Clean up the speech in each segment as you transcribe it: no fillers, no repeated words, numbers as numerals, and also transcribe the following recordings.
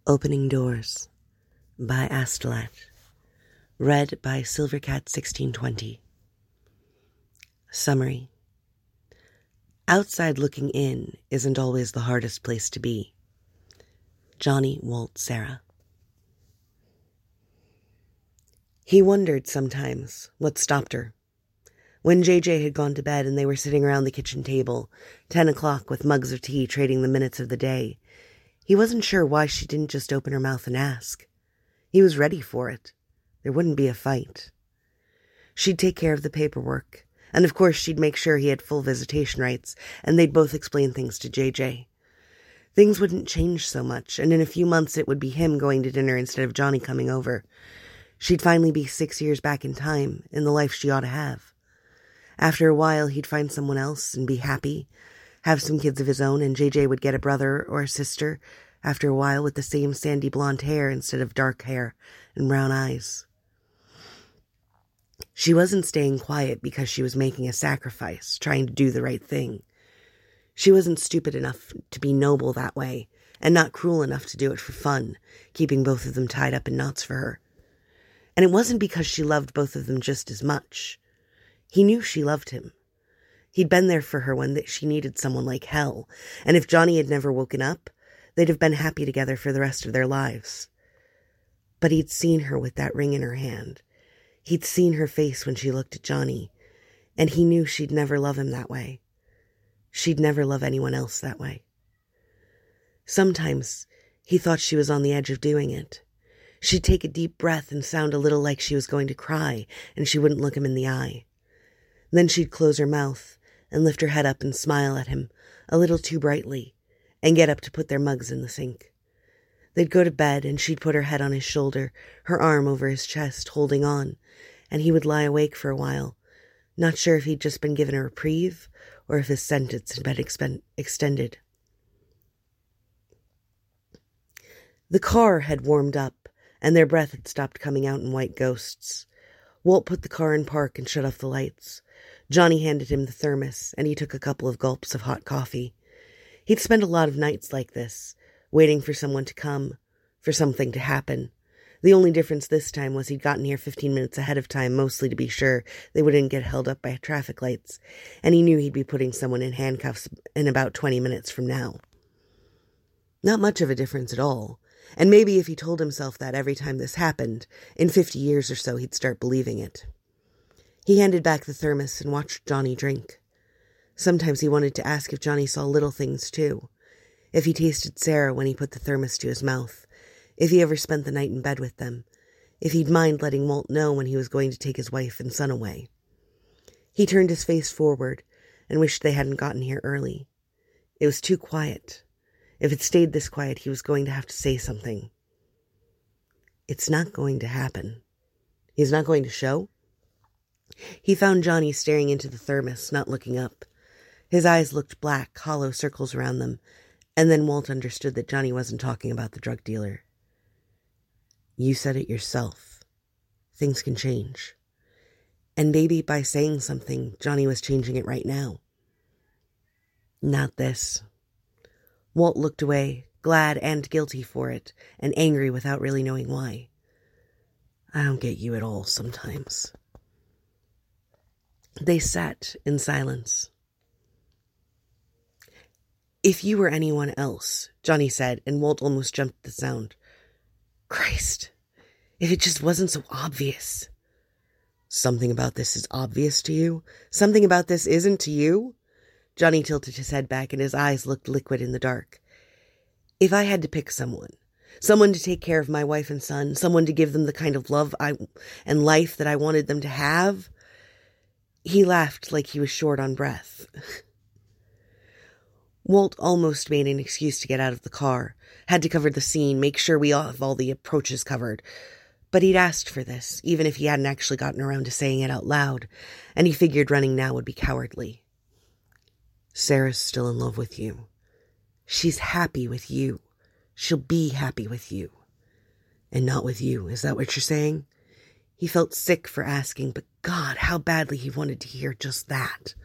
Opening Doors by Astolat. Read by Silvercat1620. Summary. Outside looking in isn't always the hardest place to be. Johnny Walt Serra. He wondered sometimes what stopped her. When JJ had gone to bed and they were sitting around the kitchen table, 10 o'clock with mugs of tea trading the minutes of the day, he wasn't sure why she didn't just open her mouth and ask. He was ready for it. There wouldn't be a fight. She'd take care of the paperwork, and of course she'd make sure he had full visitation rights, and they'd both explain things to JJ. Things wouldn't change so much, and in a few months it would be him going to dinner instead of Johnny coming over. She'd finally be 6 years back in time, in the life she ought to have. After a while he'd find someone else and be happy, have some kids of his own, and JJ would get a brother or a sister after a while with the same sandy blonde hair instead of dark hair and brown eyes. She wasn't staying quiet because she was making a sacrifice, trying to do the right thing. She wasn't stupid enough to be noble that way, and not cruel enough to do it for fun, keeping both of them tied up in knots for her. And it wasn't because she loved both of them just as much. He knew she loved him. He'd been there for her when she needed someone like hell, and if Johnny had never woken up, they'd have been happy together for the rest of their lives. But he'd seen her with that ring in her hand. He'd seen her face when she looked at Johnny, and he knew she'd never love him that way. She'd never love anyone else that way. Sometimes he thought she was on the edge of doing it. She'd take a deep breath and sound a little like she was going to cry, and she wouldn't look him in the eye. Then she'd close her mouth and lift her head up and smile at him, a little too brightly, and get up to put their mugs in the sink. They'd go to bed, and she'd put her head on his shoulder, her arm over his chest, holding on, and he would lie awake for a while, not sure if he'd just been given a reprieve or if his sentence had been extended. The car had warmed up, and their breath had stopped coming out in white ghosts. Walt put the car in park and shut off the lights. Johnny handed him the thermos, and he took a couple of gulps of hot coffee. He'd spent a lot of nights like this, waiting for someone to come, for something to happen. The only difference this time was he'd gotten here 15 minutes ahead of time, mostly to be sure they wouldn't get held up by traffic lights, and he knew he'd be putting someone in handcuffs in about 20 minutes from now. Not much of a difference at all, and maybe if he told himself that every time this happened, in 50 years or so he'd start believing it. He handed back the thermos and watched Johnny drink. Sometimes he wanted to ask if Johnny saw little things too, if he tasted Sarah when he put the thermos to his mouth, if he ever spent the night in bed with them, if he'd mind letting Walt know when he was going to take his wife and son away. He turned his face forward and wished they hadn't gotten here early. It was too quiet. If it stayed this quiet, he was going to have to say something. It's not going to happen. He's not going to show? He found Johnny staring into the thermos, not looking up. His eyes looked black, hollow circles around them, and then Walt understood that Johnny wasn't talking about the drug dealer. You said it yourself. Things can change. And maybe by saying something, Johnny was changing it right now. Not this. Walt looked away, glad and guilty for it, and angry without really knowing why. I don't get you at all sometimes. They sat in silence. If you were anyone else, Johnny said, and Walt almost jumped at the sound. Christ, if it just wasn't so obvious. Something about this is obvious to you? Something about this isn't to you? Johnny tilted his head back and his eyes looked liquid in the dark. If I had to pick someone to take care of my wife and son, someone to give them the kind of love and life that I wanted them to have. He laughed like he was short on breath. Walt almost made an excuse to get out of the car, had to cover the scene, make sure we have all the approaches covered. But he'd asked for this, even if he hadn't actually gotten around to saying it out loud, and he figured running now would be cowardly. Sarah's still in love with you. She's happy with you. She'll be happy with you. And not with you, is that what you're saying? He felt sick for asking, but God, how badly he wanted to hear just that.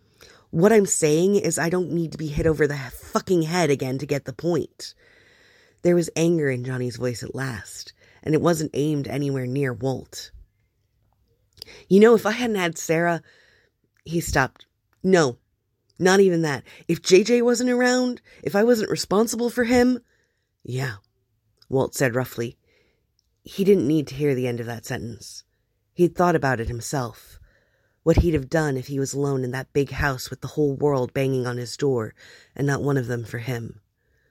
What I'm saying is I don't need to be hit over the fucking head again to get the point. There was anger in Johnny's voice at last, and it wasn't aimed anywhere near Walt. You know, if I hadn't had Sarah... He stopped. No, not even that. If JJ wasn't around, if I wasn't responsible for him... Yeah, Walt said roughly. He didn't need to hear the end of that sentence. He'd thought about it himself. What he'd have done if he was alone in that big house with the whole world banging on his door, and not one of them for him.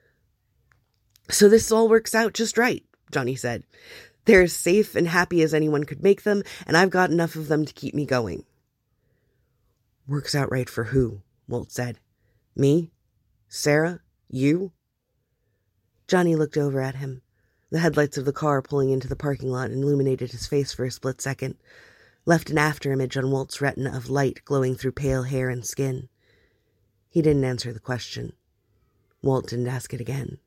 So this all works out just right, Johnny said. They're as safe and happy as anyone could make them, and I've got enough of them to keep me going. Works out right for who? Walt said. Me? Sarah? You? Johnny looked over at him. The headlights of the car pulling into the parking lot illuminated his face for a split second, left an afterimage on Walt's retina of light glowing through pale hair and skin. He didn't answer the question. Walt didn't ask it again.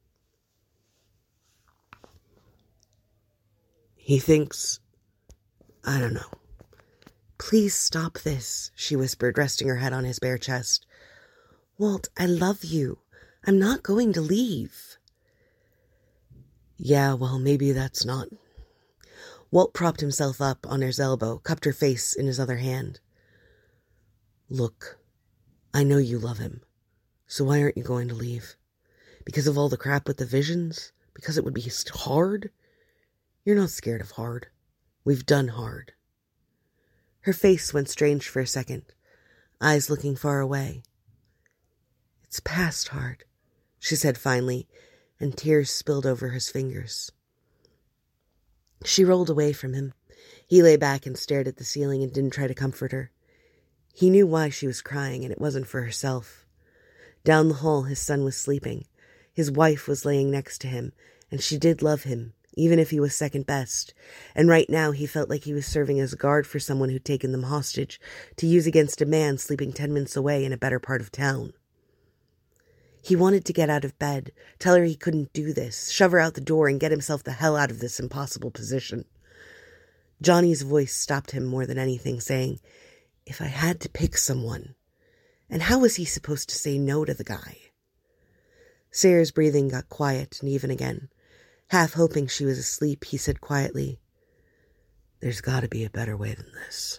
He thinks... I don't know. Please stop this, she whispered, resting her head on his bare chest. Walt, I love you. I'm not going to leave. Yeah, well, maybe that's not... Walt propped himself up on his elbow, cupped her face in his other hand. Look, I know you love him, so why aren't you going to leave? Because of all the crap with the visions? Because it would be hard? You're not scared of hard. We've done hard. Her face went strange for a second, eyes looking far away. It's past hard, she said finally, and tears spilled over his fingers. She rolled away from him. He lay back and stared at the ceiling and didn't try to comfort her. He knew why she was crying, and it wasn't for herself. Down the hall, his son was sleeping. His wife was laying next to him, and she did love him, even if he was second best, and right now he felt like he was serving as a guard for someone who'd taken them hostage to use against a man sleeping 10 minutes away in a better part of town. He wanted to get out of bed, tell her he couldn't do this, shove her out the door and get himself the hell out of this impossible position. Johnny's voice stopped him more than anything, saying, if I had to pick someone. And how was he supposed to say no to the guy? Sarah's breathing got quiet and even again. Half hoping she was asleep, he said quietly, there's got to be a better way than this.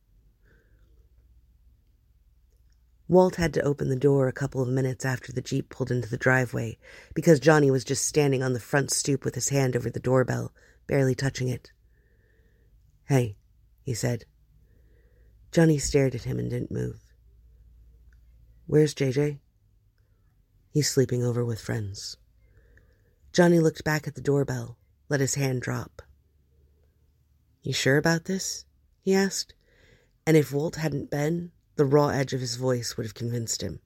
Walt had to open the door a couple of minutes after the Jeep pulled into the driveway, because Johnny was just standing on the front stoop with his hand over the doorbell, barely touching it. Hey, he said. Johnny stared at him and didn't move. Where's JJ? He's sleeping over with friends. Johnny looked back at the doorbell, let his hand drop. You sure about this? He asked, and if Walt hadn't been, the raw edge of his voice would have convinced him.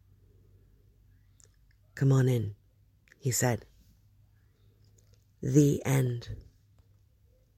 Come on in, he said. The end.